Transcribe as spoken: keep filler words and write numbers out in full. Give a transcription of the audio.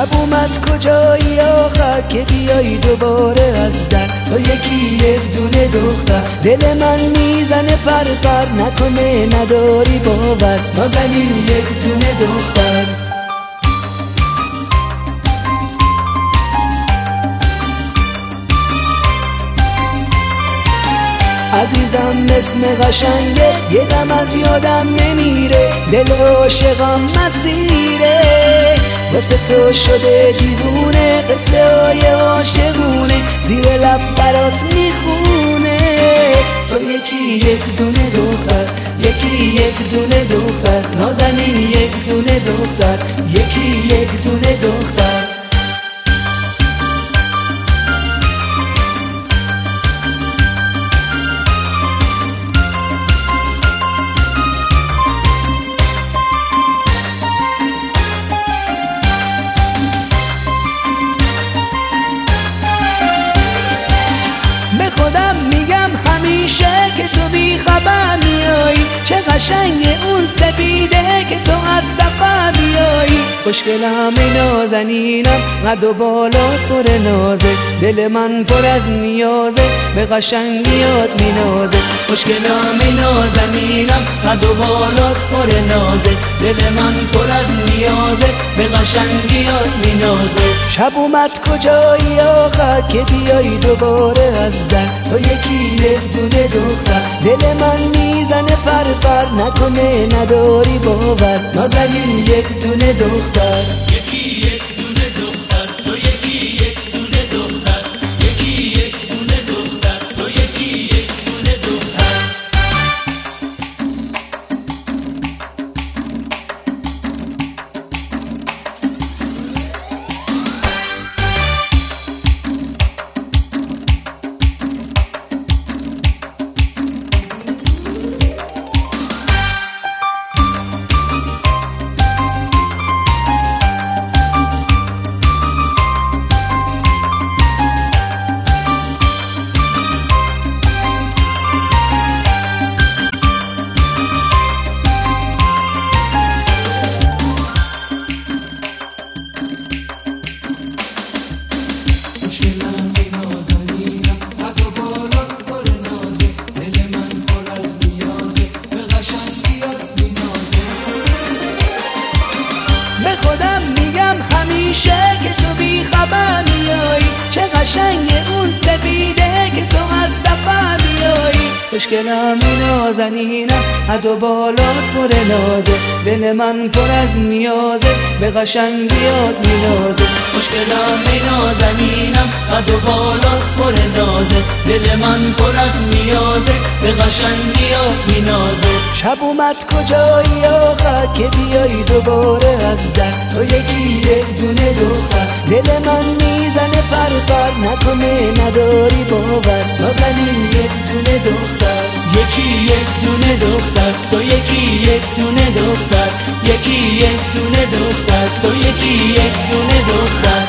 شب اومد کجایی آخر که بیایی دوباره از در، تو یکی یک دونه دختر. دل من میزنه پر پر، نکنه نداری باور، نازنین یک دونه دختر. عزیزم اسم قشنگه، یه دم از یادم نمیره، دل عاشقم مسیره، واسه تو شده دیوونه، قصه های عاشقونه زیر لب برات میخونه. تو یکی یک دونه دختر، یکی یک دونه دختر، نازنین یک دونه دختر، یکی یک دونه دختر. خودم میگم همیشه که تو بی خبر میایی، چه قشنگ اون سپیده که تو از سفر بیایی. خوشگلم نازنینم، قد و بالات پر نازه، دل من پر از نیازه، به قشنگیات مینازه. خوشگلم نازنینم، قد و بالات پر نازه، دل من پر از نیازه، به قشنگیات مینازه. شب اومد کجایی آخر که بیایی دوباره از در، تو یکی یک دونه دختر. دل من میزنه پر پر، نکنه نداری باور، نازنین یک دونه دختر. یکی یک دونه دختر، تو یکی یک دونه دختر، یکی یک دونه دختر، تو یکی یک دونه دختر. خودم میگم همیشه که تو بی خبر میایی، چه قشنگ اون سپیده که تو از سفر بیایی. خوشگلم نازنینم، قد و بالات پر نازه، دل من پر از نیازه، به قشنگیات مینازه. خوشگلم نازنینم، قد و بالات پر نازه، دل من پر از نیازه، به قشنگیات مینازه. شب اومد کجایی آخر که بیایی دوباره از در، تو یکی یک دونه دختر. دل من میزنه پر پر، نکنه نداری باور، نازنین یک دونه دختر. یکی یک دونه دختر، تو یکی یک دونه دختر، یکی یک دونه دختر، تو یکی یک دونه دختر.